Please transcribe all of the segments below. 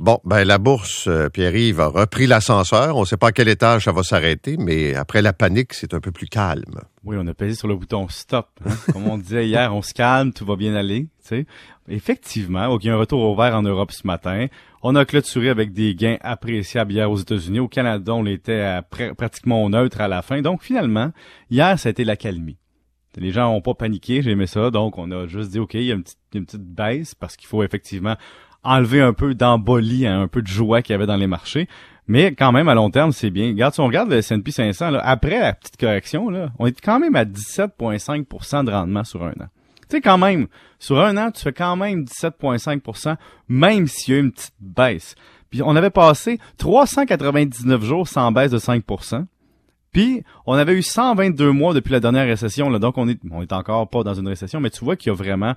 Bon, la bourse, Pierre-Yves, a repris l'ascenseur. On ne sait pas à quel étage ça va s'arrêter, mais après la panique, c'est un peu plus calme. Oui, on a pesé sur le bouton stop. Comme on disait hier, on se calme, tout va bien aller. T'sais. Effectivement, il y a un retour au vert en Europe ce matin. On a clôturé avec des gains appréciables hier aux États-Unis. Au Canada, on était pratiquement neutre à la fin. Donc finalement, hier, ça a été l'accalmie. Les gens n'ont pas paniqué, j'ai aimé ça. Donc on a juste dit, OK, il y a une petite baisse parce qu'il faut effectivement enlever un peu d'embolie, un peu de joie qu'il y avait dans les marchés. Mais quand même, à long terme, c'est bien. Regarde, si on regarde le S&P 500, là, après la petite correction, là, on est quand même à 17,5% de rendement sur un an. Tu sais, quand même, sur un an, tu fais quand même 17,5%, même s'il y a une petite baisse. Puis on avait passé 399 jours sans baisse de 5%. Puis on avait eu 122 mois depuis la dernière récession, là, donc on est encore pas dans une récession, mais tu vois qu'il y a vraiment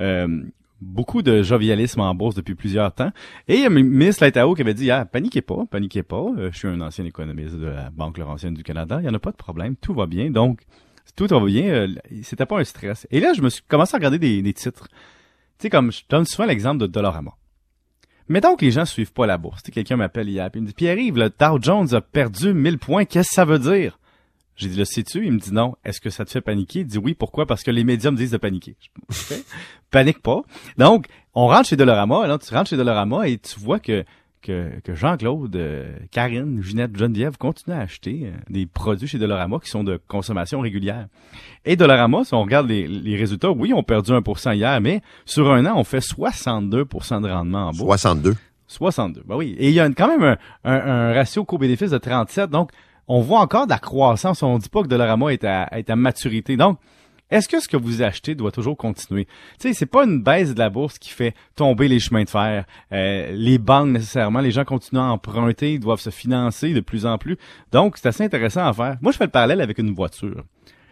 beaucoup de jovialisme en bourse depuis plusieurs temps. Et il y a le ministre Lightao qui avait dit, paniquez pas. Je suis un ancien économiste de la Banque Laurentienne du Canada. Il n'y en a pas de problème. Tout va bien. Donc, tout va bien. C'était pas un stress. Et là, je me suis commencé à regarder des titres. Tu sais, comme je donne souvent l'exemple de Dollarama. Mettons que les gens suivent pas la bourse. Tu sais, quelqu'un m'appelle hier et il me dit, Pierre-Yves, le Dow Jones a perdu 1000 points. Qu'est-ce que ça veut dire? J'ai dit, le sais-tu? Il me dit non. Est-ce que ça te fait paniquer? Il dit oui. Pourquoi? Parce que les médias me disent de paniquer. Okay. Panique pas. Donc, on rentre chez Dollarama. Là, tu rentres chez Dollarama et tu vois que Jean-Claude, Karine, Ginette, Geneviève continuent à acheter des produits chez Dollarama qui sont de consommation régulière. Et Dollarama, si on regarde les résultats, oui, on a perdu 1% hier, mais sur un an, on fait 62% de rendement en bourse. 62. Ben oui. Et il y a quand même un ratio co-bénéfice de 37. Donc, on voit encore de la croissance. On ne dit pas que Dollarama est à maturité. Donc, est-ce que ce que vous achetez doit toujours continuer? Tu sais, c'est pas une baisse de la bourse qui fait tomber les chemins de fer. Les banques, nécessairement, les gens continuent à emprunter, ils doivent se financer de plus en plus. Donc, c'est assez intéressant à faire. Moi, je fais le parallèle avec une voiture.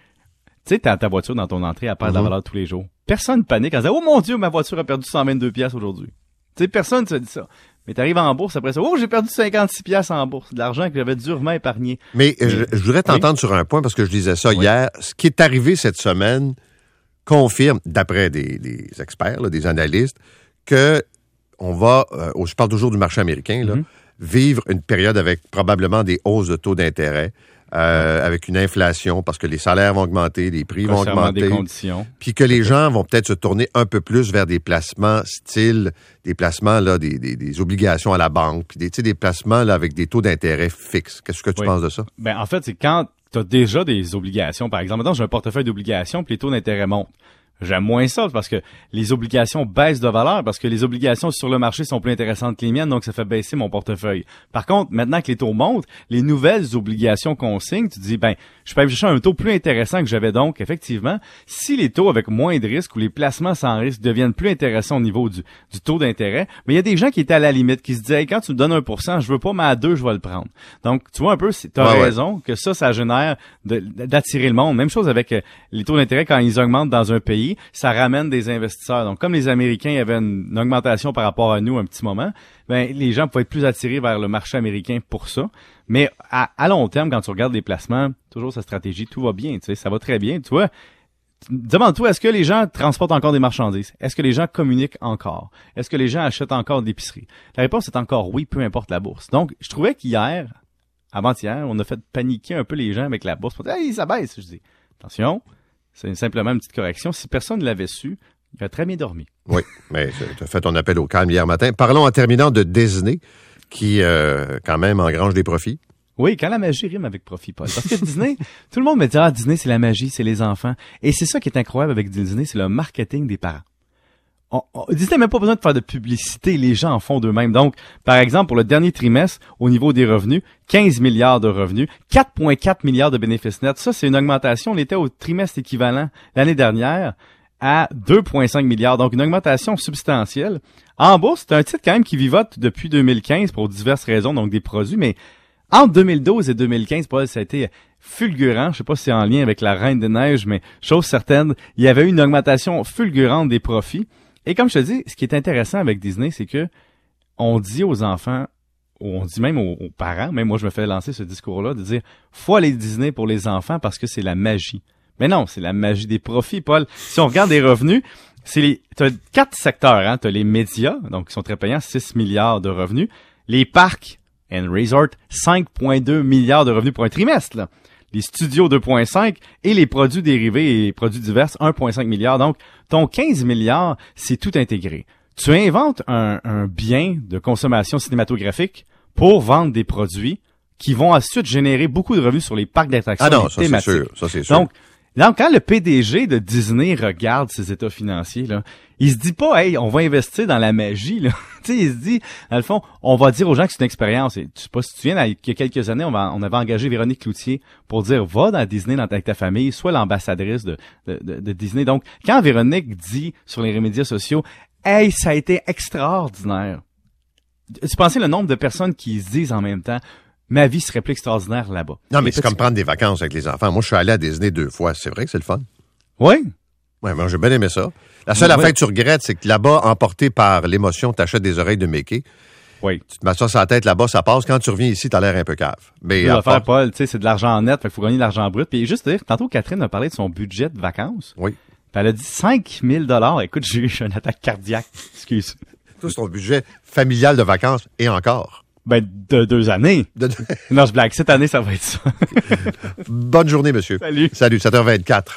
Tu sais, t'as ta voiture dans ton entrée, elle perd de la valeur tous les jours. Personne panique en disant, oh mon Dieu, ma voiture a perdu 122 piastres aujourd'hui. Tu sais, personne ne se dit ça. Mais t'arrives en bourse après ça. Oh, j'ai perdu 56 piastres en bourse. De l'argent que j'avais durement épargné. Mais je voudrais t'entendre sur un point parce que je disais ça hier. Ce qui est arrivé cette semaine confirme, d'après des experts, là, des analystes, que on va, je parle toujours du marché américain, là, vivre une période avec probablement des hausses de taux d'intérêt. Avec une inflation, parce que les salaires vont augmenter, les prix vont augmenter. Des conditions. Puis que les gens vont peut-être se tourner un peu plus vers des placements style, des placements là, des obligations à la banque, puis des placements là, avec des taux d'intérêt fixes. Qu'est-ce que tu penses de ça? Ben en fait, c'est quand tu as déjà des obligations. Par exemple, maintenant, j'ai un portefeuille d'obligations, puis les taux d'intérêt montent. J'aime moins ça parce que les obligations baissent de valeur, parce que les obligations sur le marché sont plus intéressantes que les miennes, donc ça fait baisser mon portefeuille. Par contre, maintenant que les taux montent, les nouvelles obligations qu'on signe, tu te dis, je peux aller chercher un taux plus intéressant que j'avais. Donc, effectivement, si les taux avec moins de risques ou les placements sans risque deviennent plus intéressants au niveau du taux d'intérêt, mais il y a des gens qui étaient à la limite, qui se disaient, quand tu me donnes 1%, je veux pas, mais à 2, je vais le prendre. Donc, tu vois un peu, tu as raison que ça génère d'attirer le monde. Même chose avec les taux d'intérêt quand ils augmentent dans un pays. Ça ramène des investisseurs. Donc, comme les Américains avaient une augmentation par rapport à nous un petit moment, les gens pouvaient être plus attirés vers le marché américain pour ça. Mais à long terme, quand tu regardes les placements, toujours sa stratégie, tout va bien. Tu sais, ça va très bien. Tu vois, demande-toi, est-ce que les gens transportent encore des marchandises? Est-ce que les gens communiquent encore? Est-ce que les gens achètent encore de l'épicerie? La réponse est encore oui, peu importe la bourse. Donc, je trouvais qu'hier, avant-hier, on a fait paniquer un peu les gens avec la bourse. Hey, ça baisse. Je dis, attention. C'est simplement une petite correction. Si personne ne l'avait su, il a très bien dormi. Oui, mais tu as fait ton appel au calme hier matin. Parlons en terminant de Disney, qui quand même engrange des profits. Oui, quand la magie rime avec profit, Paul. Parce que Disney, tout le monde me dit, Disney, c'est la magie, c'est les enfants. Et c'est ça qui est incroyable avec Disney, c'est le marketing des parents. Disney n'a même pas besoin de faire de publicité, les gens en font d'eux-mêmes. Donc, par exemple, pour le dernier trimestre, au niveau des revenus, 15 milliards de revenus, 4,4 milliards de bénéfices nets. Ça, c'est une augmentation. On était au trimestre équivalent l'année dernière à 2,5 milliards. Donc, une augmentation substantielle. En bourse, c'est un titre quand même qui vivote depuis 2015 pour diverses raisons, donc des produits, mais entre 2012 et 2015, Paul, ça a été fulgurant. Je sais pas si c'est en lien avec la Reine des Neiges, mais chose certaine, il y avait eu une augmentation fulgurante des profits. Et comme je te dis, ce qui est intéressant avec Disney, c'est que on dit aux enfants, ou on dit même aux parents, même moi je me fais lancer ce discours-là, de dire faut aller Disney pour les enfants parce que c'est la magie. Mais non, c'est la magie des profits, Paul. Si on regarde les revenus, T'as 4 secteurs, hein. T'as les médias, donc qui sont très payants, 6 milliards de revenus. Les parcs and resorts, 5,2 milliards de revenus pour un trimestre, là. Les studios, 2,5, et les produits dérivés et produits divers, 1,5 milliard. Donc, ton 15 milliards, c'est tout intégré. Tu inventes un bien de consommation cinématographique pour vendre des produits qui vont ensuite générer beaucoup de revenus sur les parcs d'attractions. Ah non, ça c'est sûr. Ça, c'est sûr. Donc, quand le PDG de Disney regarde ses états financiers, là, il se dit pas, hey, on va investir dans la magie, là. Tu sais, il se dit, dans le fond, on va dire aux gens que c'est une expérience. Et tu sais pas si tu te souviens, il y a quelques années, on avait engagé Véronique Cloutier pour dire, va dans Disney avec ta famille, sois l'ambassadrice de Disney. Donc, quand Véronique dit sur les médias sociaux, hey, ça a été extraordinaire. Tu pensais le nombre de personnes qui se disent en même temps, ma vie serait plus extraordinaire là-bas. Non, mais c'est comme prendre des vacances avec les enfants. Moi, je suis allé à Disney 2 fois. C'est vrai que c'est le fun. Oui. Oui, moi, j'ai bien aimé ça. La seule affaire que tu regrettes, c'est que là-bas, emporté par l'émotion, t'achètes des oreilles de Mickey. Oui. Tu te mets ça sur la tête là-bas, ça passe. Quand tu reviens ici, t'as l'air un peu cave. Mais l'affaire, Paul, tu sais, c'est de l'argent net, fait qu'il faut gagner de l'argent brut. Puis juste dire, tantôt, Catherine a parlé de son budget de vacances. Oui. Puis elle a dit 5 000 $. Écoute, j'ai eu une attaque cardiaque. Excuse. Tout, c'est ton budget familial de vacances. Et encore. Ben, de 2 années. Non, je blague. Cette année, ça va être ça. Bonne journée, monsieur. Salut. Salut, 7h24.